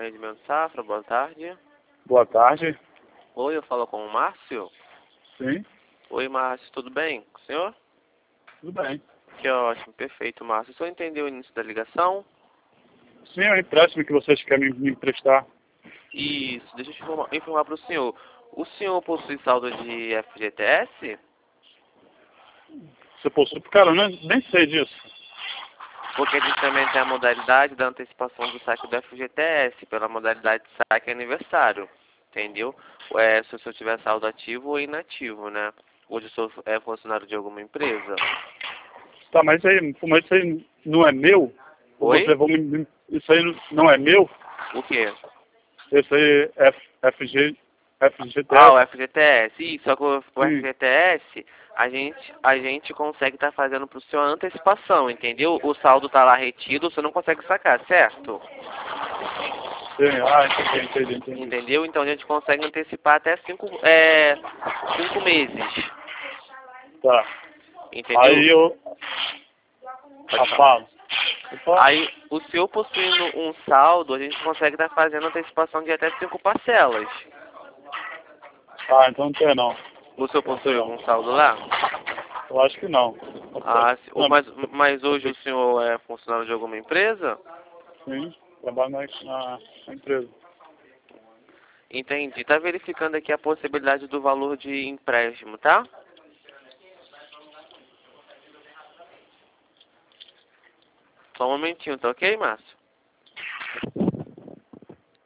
Atendimento Safra, boa tarde. Boa tarde. Oi, eu falo com o Márcio. Sim, Oi, Márcio, tudo bem? Com o senhor? tudo bem. Que ótimo, perfeito, Márcio. O senhor entendeu o início da ligação? Sim, é um empréstimo que vocês querem me emprestar. Isso, deixa eu te informar para o senhor. O senhor possui saldo de FGTS? Você possui? Cara, eu nem sei disso. Porque a gente também tem a modalidade da antecipação do saque do FGTS, pela modalidade de saque aniversário, entendeu? Se o senhor tiver saldo ativo ou inativo, né? Hoje o senhor é funcionário de alguma empresa. Tá, mas isso aí não é meu? Ou Oi? você isso aí não é meu? O quê? Esse aí é Ah, o FGTS? FGTS. Isso, só que o Sim. FGTS, a gente consegue estar fazendo pro senhor antecipação, entendeu? O saldo tá lá retido, você não consegue sacar, certo? Sim. Entendi. Entendeu? Então a gente consegue antecipar até 5 meses, Tá. entendeu? Aí eu... Pode falar. falo. Opa. Aí, o senhor possuindo um saldo, a gente consegue estar fazendo antecipação de até 5 parcelas. Ah, então não tem não. O senhor Não tem possui não. algum saldo lá? Eu acho que não. Ah, Não, mas hoje o senhor é funcionário de alguma empresa? sim, trabalho na empresa. Entendi. Tá verificando aqui a possibilidade do valor de empréstimo, tá? Só um momentinho, tá ok, Márcio?